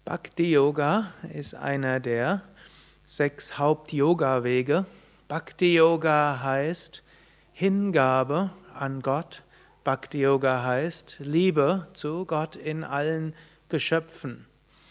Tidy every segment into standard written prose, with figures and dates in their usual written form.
Bhakti Yoga ist einer der 6 Haupt-Yoga-Wege. Bhakti Yoga heißt Hingabe an Gott. Bhakti Yoga heißt Liebe zu Gott in allen Geschöpfen.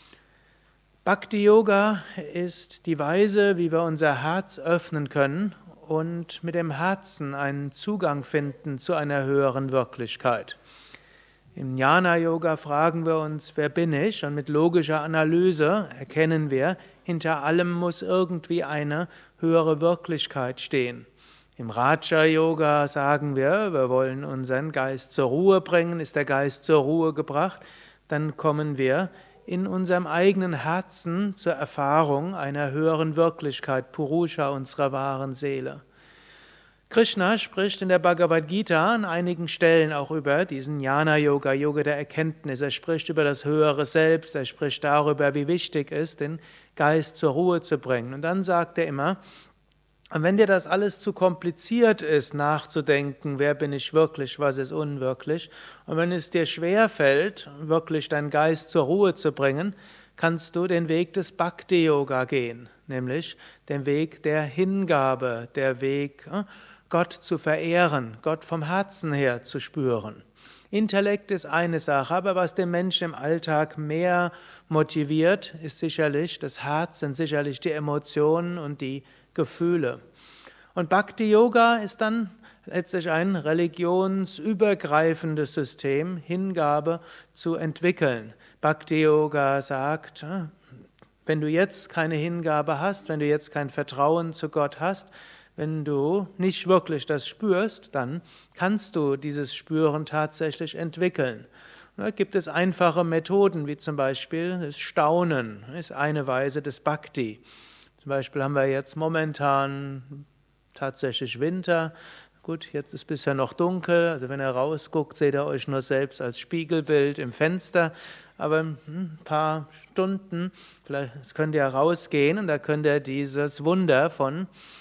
Bhakti Yoga ist die Weise, wie wir unser Herz öffnen können und mit dem Herzen einen Zugang finden zu einer höheren Wirklichkeit. Im Jnana-Yoga fragen wir uns, wer bin ich? Und mit logischer Analyse erkennen wir, hinter allem muss irgendwie eine höhere Wirklichkeit stehen. Im Raja-Yoga sagen wir wollen unseren Geist zur Ruhe bringen. Ist der Geist zur Ruhe gebracht, dann kommen wir in unserem eigenen Herzen zur Erfahrung einer höheren Wirklichkeit, Purusha, unserer wahren Seele. Krishna spricht in der Bhagavad Gita an einigen Stellen auch über diesen Jnana-Yoga, Yoga der Erkenntnis. Er spricht über das höhere Selbst, er spricht darüber, wie wichtig es ist, den Geist zur Ruhe zu bringen. Und dann sagt er immer, wenn dir das alles zu kompliziert ist, nachzudenken, wer bin ich wirklich, was ist unwirklich, und wenn es dir schwerfällt, wirklich deinen Geist zur Ruhe zu bringen, kannst du den Weg des Bhakti-Yoga gehen, nämlich den Weg der Hingabe, der Weg, Gott zu verehren, Gott vom Herzen her zu spüren. Intellekt ist eine Sache, aber was den Menschen im Alltag mehr motiviert, ist sicherlich das Herz, sind sicherlich die Emotionen und die Gefühle. Und Bhakti Yoga ist dann letztlich ein religionsübergreifendes System, Hingabe zu entwickeln. Bhakti Yoga sagt, wenn du jetzt keine Hingabe hast, wenn du jetzt kein Vertrauen zu Gott hast, wenn du nicht wirklich das spürst, dann kannst du dieses Spüren tatsächlich entwickeln. Da gibt es einfache Methoden, wie zum Beispiel das Staunen, ist eine Weise des Bhakti. Zum Beispiel haben wir jetzt momentan tatsächlich Winter. Gut, jetzt ist bisher noch dunkel, also wenn ihr rausguckt, seht ihr euch nur selbst als Spiegelbild im Fenster. Aber ein paar Stunden, vielleicht könnt ihr rausgehen und da könnt ihr dieses Wunder von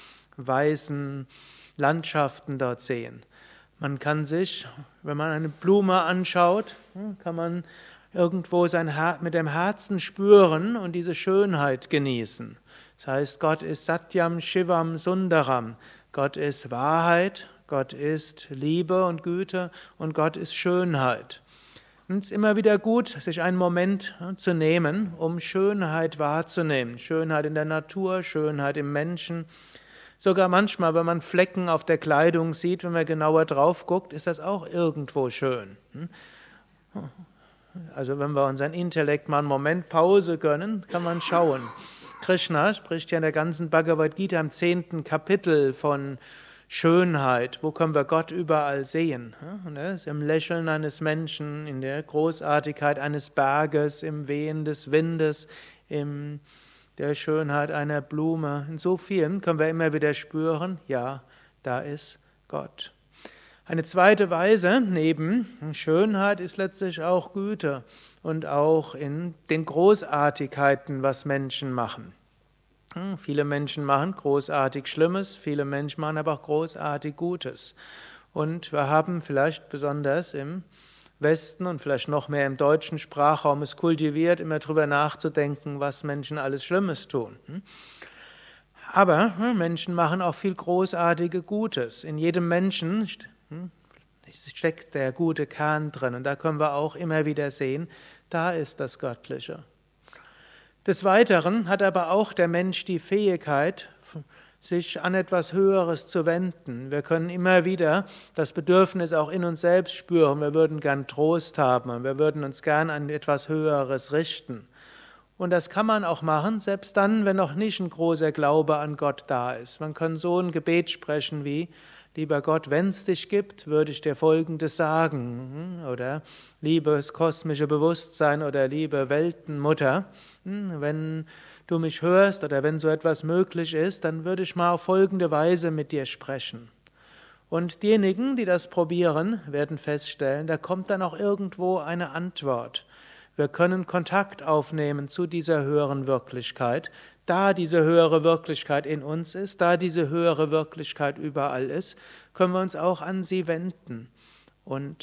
weißen Landschaften dort sehen. Man kann sich, wenn man eine Blume anschaut, kann man irgendwo mit dem Herzen spüren und diese Schönheit genießen. Das heißt, Gott ist Satyam, Shivam, Sundaram. Gott ist Wahrheit, Gott ist Liebe und Güte und Gott ist Schönheit. Und es ist immer wieder gut, sich einen Moment zu nehmen, um Schönheit wahrzunehmen. Schönheit in der Natur, Schönheit im Menschen. Sogar manchmal, wenn man Flecken auf der Kleidung sieht, wenn man genauer drauf guckt, ist das auch irgendwo schön. Also wenn wir unseren Intellekt mal einen Moment Pause gönnen, kann man schauen. Krishna spricht ja in der ganzen Bhagavad Gita im 10. Kapitel von Schönheit. Wo können wir Gott überall sehen? Und er ist im Lächeln eines Menschen, in der Großartigkeit eines Berges, im Wehen des Windes, in der Schönheit einer Blume. In so vielen können wir immer wieder spüren, ja, da ist Gott. Eine zweite Weise neben Schönheit ist letztlich auch Güte und auch in den Großartigkeiten, was Menschen machen. Viele Menschen machen großartig Schlimmes, viele Menschen machen aber auch großartig Gutes. Und wir haben vielleicht besonders im Westen und vielleicht noch mehr im deutschen Sprachraum es kultiviert, immer darüber nachzudenken, was Menschen alles Schlimmes tun. Aber Menschen machen auch viel großartige Gutes. In jedem Menschen steckt der gute Kern drin und da können wir auch immer wieder sehen, da ist das Göttliche. Des Weiteren hat aber auch der Mensch die Fähigkeit, sich an etwas Höheres zu wenden. Wir können immer wieder das Bedürfnis auch in uns selbst spüren, wir würden gern Trost haben und wir würden uns gern an etwas Höheres richten. Und das kann man auch machen, selbst dann, wenn noch nicht ein großer Glaube an Gott da ist. Man kann so ein Gebet sprechen wie: Lieber Gott, wenn es dich gibt, würde ich dir Folgendes sagen. Oder liebes kosmische Bewusstsein oder liebe Weltenmutter, wenn du mich hörst oder wenn so etwas möglich ist, dann würde ich mal auf folgende Weise mit dir sprechen. Und diejenigen, die das probieren, werden feststellen, da kommt dann auch irgendwo eine Antwort. Wir können Kontakt aufnehmen zu dieser höheren Wirklichkeit. Da diese höhere Wirklichkeit in uns ist, da diese höhere Wirklichkeit überall ist, können wir uns auch an sie wenden. Und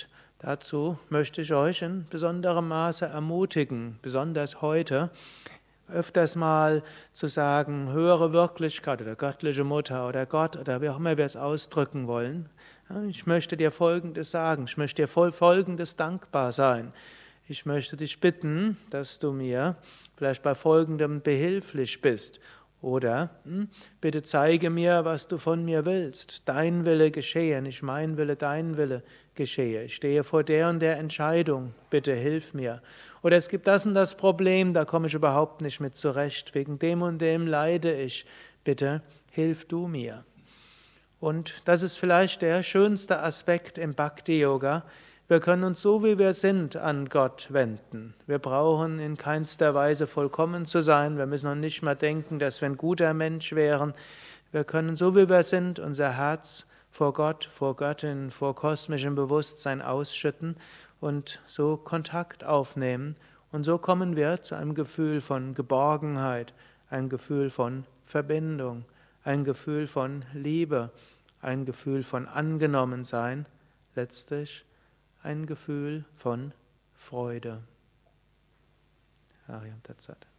Dazu möchte ich euch in besonderem Maße ermutigen, besonders heute, öfters mal zu sagen, höhere Wirklichkeit oder göttliche Mutter oder Gott oder wie auch immer wir es ausdrücken wollen. Ja, ich möchte dir Folgendes sagen, ich möchte dir Folgendes dankbar sein. Ich möchte dich bitten, dass du mir vielleicht bei Folgendem behilflich bist. Oder bitte zeige mir, was du von mir willst. Dein Wille geschehe, nicht mein Wille, dein Wille geschehe. Ich stehe vor der und der Entscheidung, bitte hilf mir. Oder es gibt das und das Problem, da komme ich überhaupt nicht mit zurecht. Wegen dem und dem leide ich, bitte hilf du mir. Und das ist vielleicht der schönste Aspekt im Bhakti-Yoga. Wir können uns so, wie wir sind, an Gott wenden. Wir brauchen in keinster Weise vollkommen zu sein. Wir müssen noch nicht mal denken, dass wir ein guter Mensch wären. Wir können so, wie wir sind, unser Herz vor Gott, vor Göttin, vor kosmischem Bewusstsein ausschütten und so Kontakt aufnehmen. Und so kommen wir zu einem Gefühl von Geborgenheit, ein Gefühl von Verbindung, ein Gefühl von Liebe, ein Gefühl von Angenommensein, letztlich ein Gefühl von Freude. Ariam Tat Sat.